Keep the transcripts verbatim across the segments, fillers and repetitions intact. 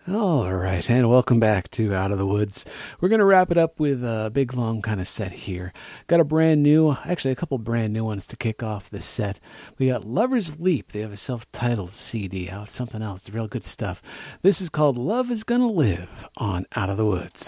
All right, and welcome back to Out of the Woods. We're going to wrap it up with a big, long kind of set here. Got a brand new, actually a couple brand new ones to kick off this set. We got Lover's Leap. They have a self-titled C D out, something else, real good stuff. This is called Love Is Gonna Live on Out of the Woods.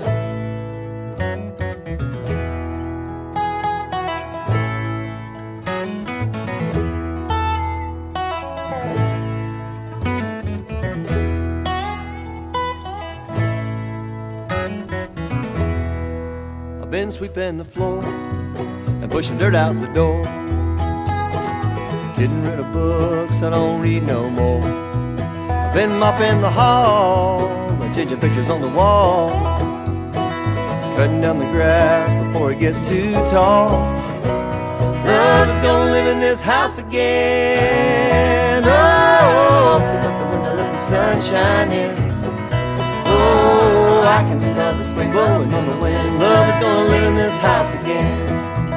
Been sweeping the floor and pushing dirt out the door, getting rid of books I don't read no more. I've been mopping the hall and changing pictures on the walls, cutting down the grass before it gets too tall. Love is gonna live in this house again. Oh, open up the window, let the sun shine in. Oh, I can smell the spring blowing on the wind. Love is gonna live in this house again.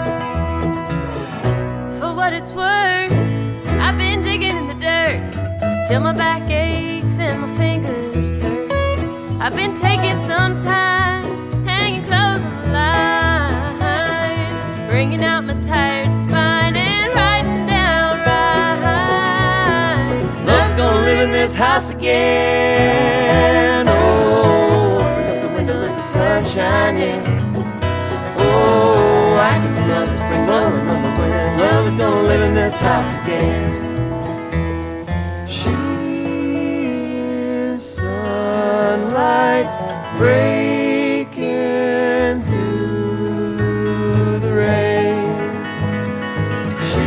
For what it's worth, I've been digging in the dirt till my back aches and my fingers hurt. I've been taking some time, hanging clothes on the line, bringing out my tired spine and writing down rhymes. Love's gonna live in this house again. Sun shining. Oh, I can smell the spring blowing on the wind. Love is gonna live in this house again. She is sunlight breaking through the rain. She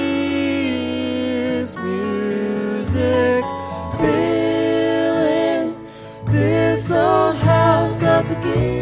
is music filling this old house up again.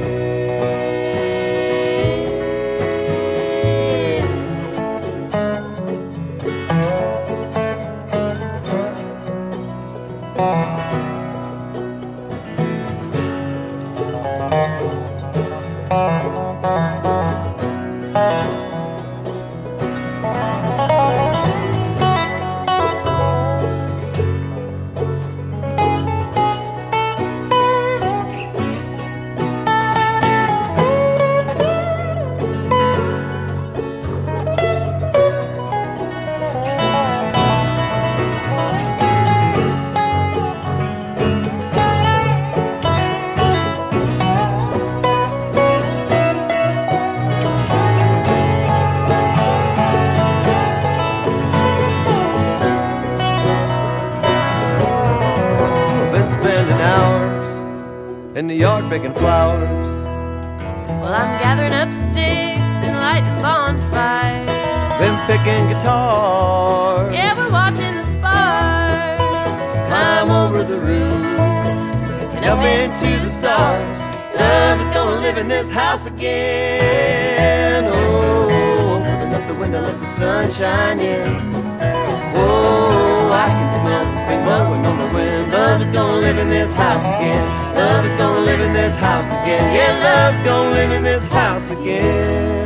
In the yard picking flowers. Well, I'm gathering up sticks and lighting bonfires. Been picking guitars. Yeah, we're watching the sparks climb over the roof and up into the stars. Love is gonna live in this house again. Oh, open up the window, let the sun shine in. Oh, I can smell the spring blowing on the wind. Love is gonna live in this house again. Love is gonna live in this house again. Yeah, love's gonna live in this house again.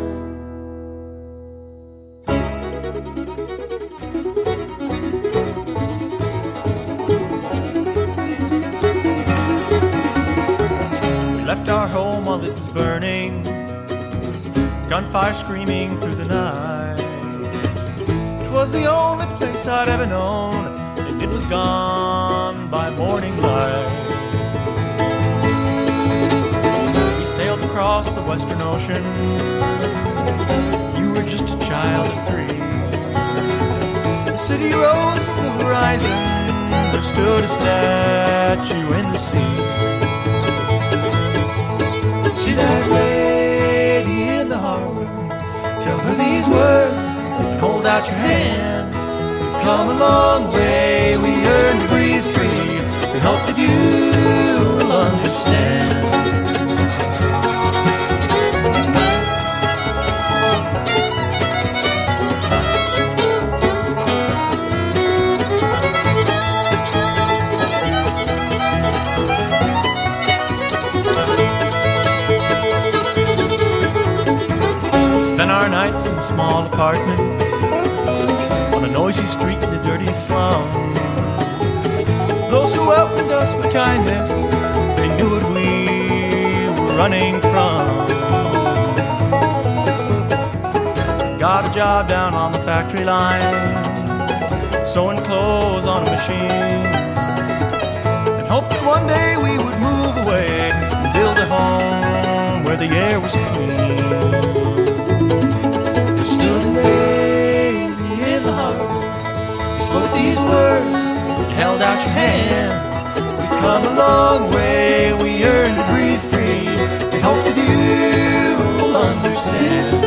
We left our home while it was burning, gunfire screaming through the night. It was the only place I'd ever known, and it was gone by morning light. We sailed across the Western Ocean. You were just a child of three. The city rose from the horizon. There stood a statue in the sea. See that lady in the harbor, tell her these words and hold out your hand. We've come a long way, we yearn to breathe free. We hope that you will understand. Spent our nights in small apartments on a noisy street in a dirty slum. those who welcomed us with kindness, they knew what we were running from. Got a job down on the factory line, sewing clothes on a machine, and hoped that one day we would move away and build a home where the air was clean. There stood a lady in the harbor, you spoke these words, you held out your hand. We've come a long way, we yearn to breathe free, we hope that you will understand.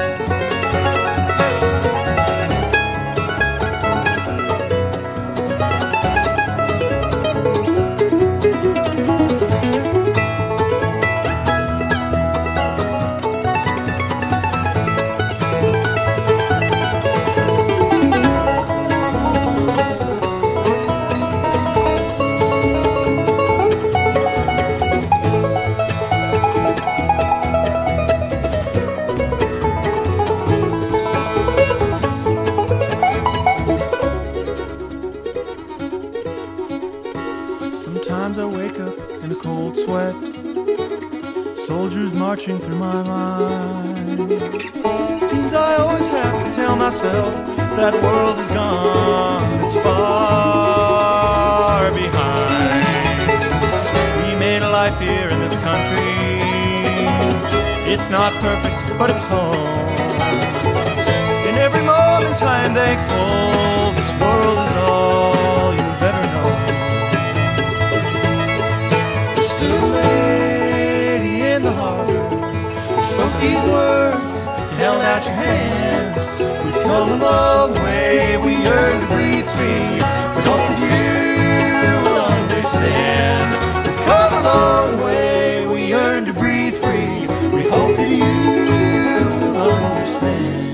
Sometimes I wake up in a cold sweat, soldiers marching through my mind. Seems I always have to tell myself that world is gone, it's far behind. We made a life here in this country, it's not perfect, but it's home. In every moment I'm thankful, this world is all you've ever known. Stood a lady in the harbor, you spoke these words, you held out your hand. We've come a long way, we yearn to breathe free, we hope that you will understand. We've come a long way, we yearn to breathe free, we hope that you will understand.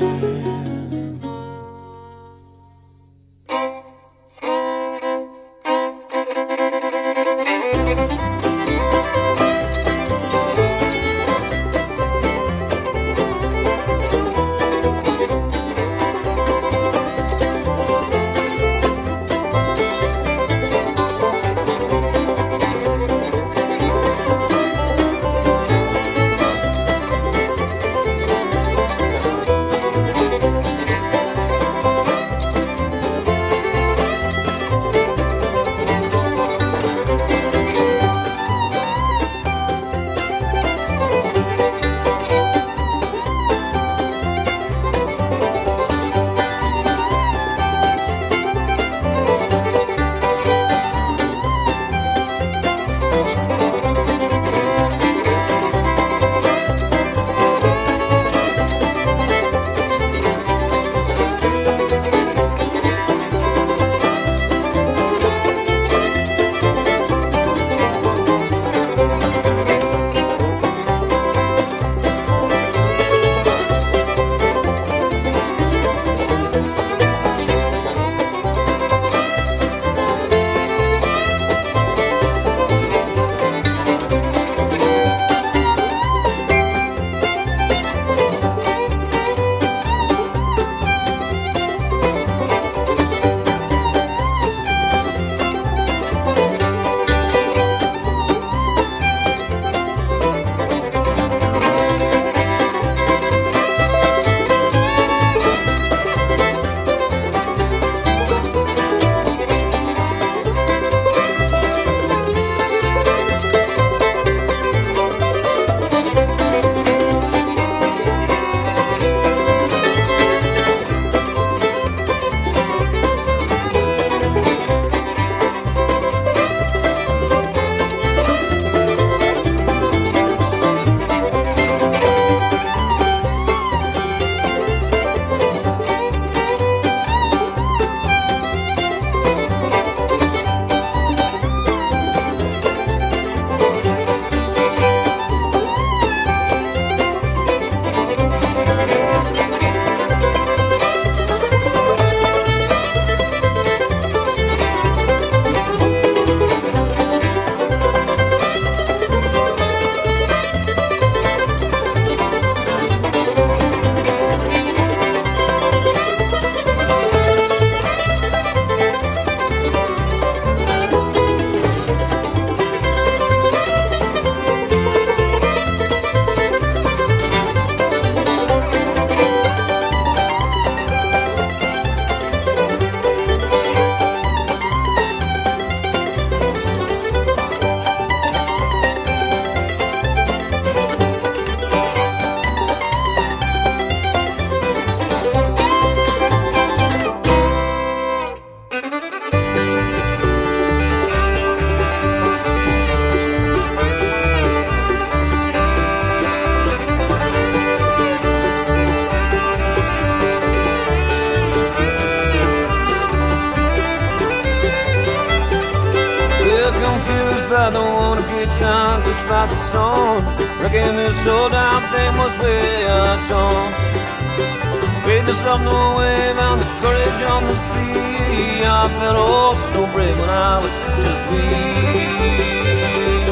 I don't wanna get time touched by the sun. Reckon this old damn thing was way out on. Greatness love no wave and the courage on the sea. I felt oh so brave when I was just weak.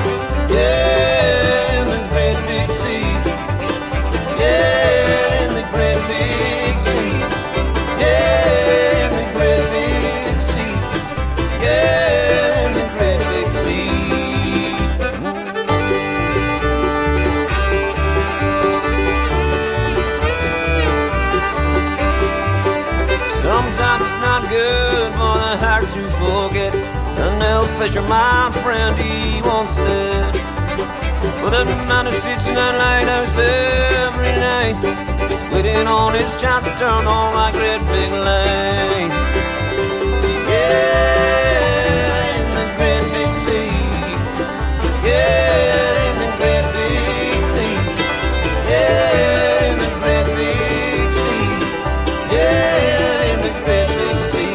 Yeah, in the great big sea. Yeah, in the great big sea. Yeah, in the great big sea. Yeah, in the great big sea. Sometimes it's not good for the heart to forget. An old fisherman friend he once said, but a man who sits in that lighthouse every night, waiting on his chance to turn on that great big light. Yeah, in the great big sea. Yeah, in the great big sea. Yeah, in the great big sea. Yeah, in the great big sea.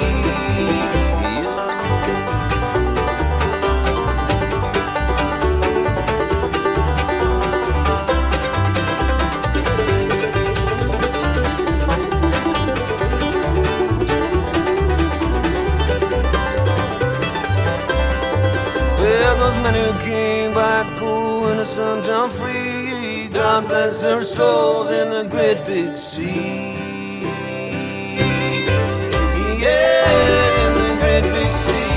Those men who came back cool innocent and free, God bless their souls in the great big sea. Yeah, in the great big sea.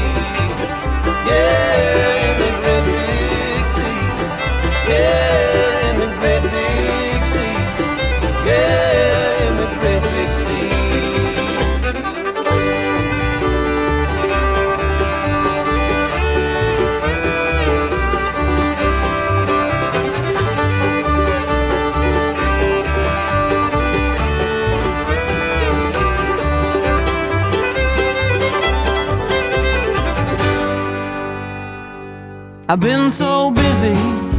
Yeah, in the great big sea. Yeah, in the great big sea. Yeah, in the great big sea. I've been so busy,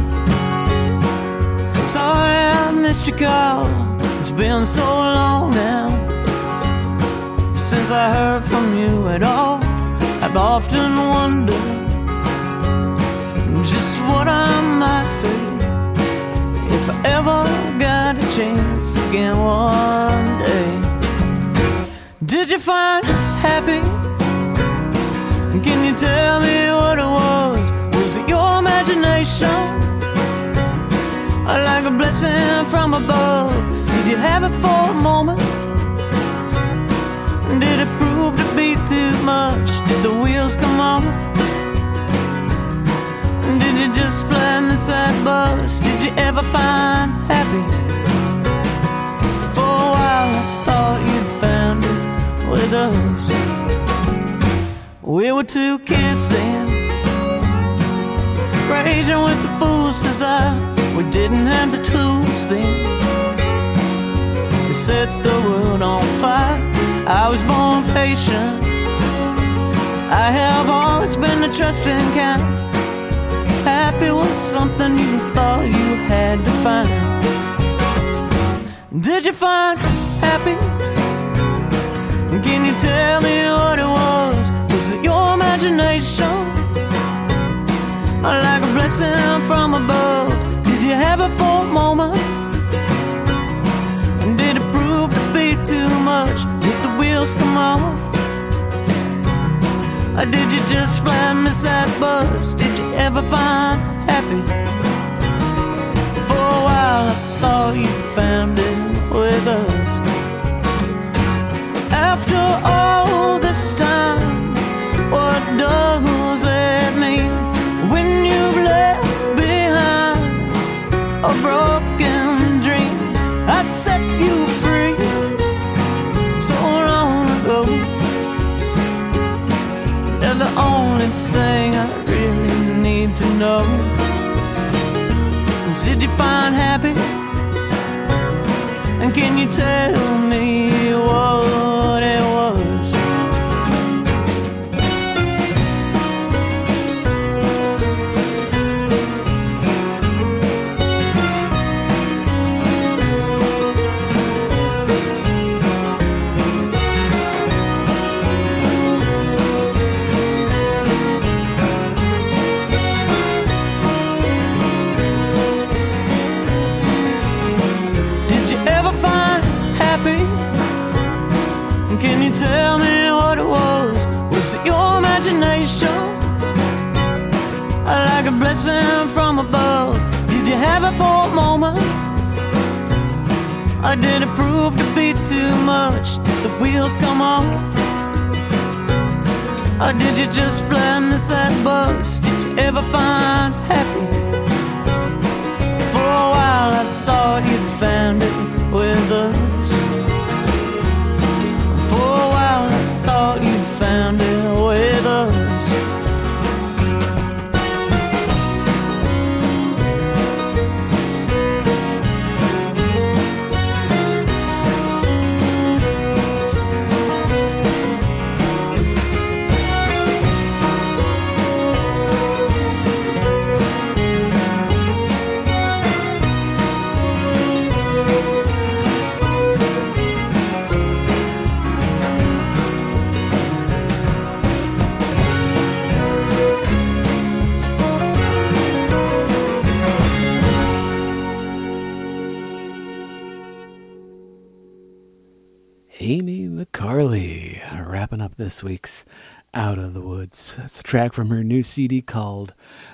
sorry I missed your call. It's been so long now since I heard from you at all. I've often wondered just what I might say if I ever got a chance again one day. Did you find happy? Can you tell me what it was? Was it your imagination? Or like a blessing from above? Did you have it for a moment? Did it prove to be too much? Did the wheels come off? Did you just fly in the side bus? Did you ever find happy? For a while I thought you'd found it with us. We were two kids then, raging with the fool's desire. We didn't have the tools then to set the world on fire. I was born patient, I have always been the trusting kind. Happy was something you thought you had to find. Did you find happy? Can you tell me what it was? Was it your imagination? Or like a blessing from above? Did you have it for a moment? Did it prove to be too much? Did the wheels come off? Or did you just fly and miss that bus? Did you ever find happy? For a while I thought you found it with us. After all this time, what does it mean when you've left behind a broken dream? I set you free so long ago. You're the only thing I really need to know. Did you find happy? And can you tell me what it was? like a blessing from above. Did you have it for a moment? Or did it prove to be too much? Did the wheels come off? Or did you just fly and miss that bus? Did you ever find happy? For a while I thought you'd found it with us. For a while I thought you'd found it with us. Amy McCarley, wrapping up this week's Out of the Woods. That's a track from her new C D called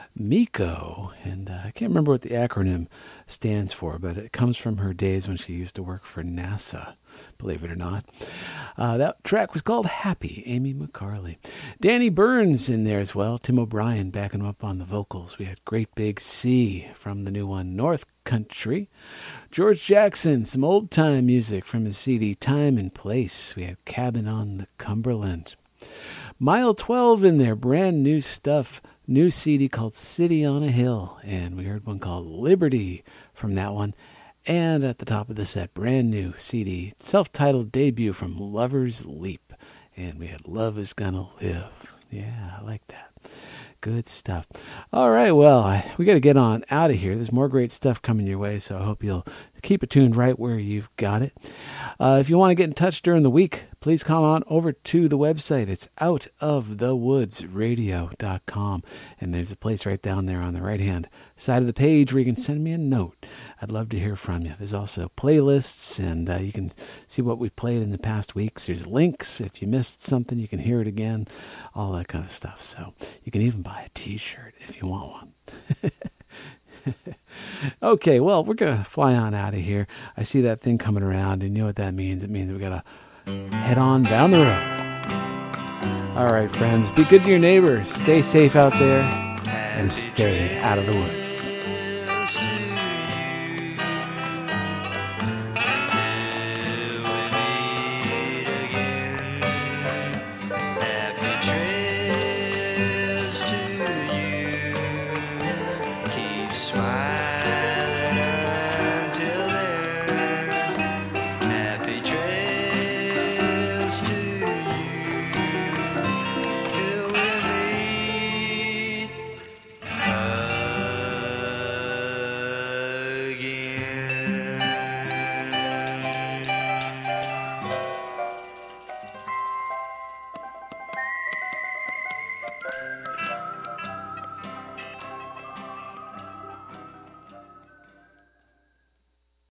MECO, and uh, I can't remember what the acronym stands for, but it comes from her days when she used to work for NASA, believe it or not. Uh, that track was called Happy, Amy McCarley. Danny Burns in there as well, Tim O'Brien backing him up on the vocals. We had Great Big Sea from the new one, North Country. George Jackson, some old-time music from his C D Time and Place. We had Cabin on the Cumberland. Mile twelve in there, brand new stuff. New C D called City on a Hill. And we heard one called Liberty from that one. And at the top of the set, brand new C D, self-titled debut from Lover's Leap. And we had Love Is Gonna Live. Yeah, I like that. Good stuff. All right, well, I, we got to get on out of here. There's more great stuff coming your way, so I hope you'll keep it tuned right where you've got it. Uh, if you want to get in touch during the week, please come on over to the website. It's out of the woods radio dot com, and there's a place right down there on the right-hand side of the page where you can send me a note. I'd love to hear from you. There's also playlists, and uh, you can see what we've played in the past weeks. There's links. If you missed something, you can hear it again, all that kind of stuff. So you can even buy a T-shirt if you want one. Okay, well, we're going to fly on out of here. I see that thing coming around, and you know what that means. It means we got to head on down the road. All right, friends, be good to your neighbors. Stay safe out there, and stay out of the woods.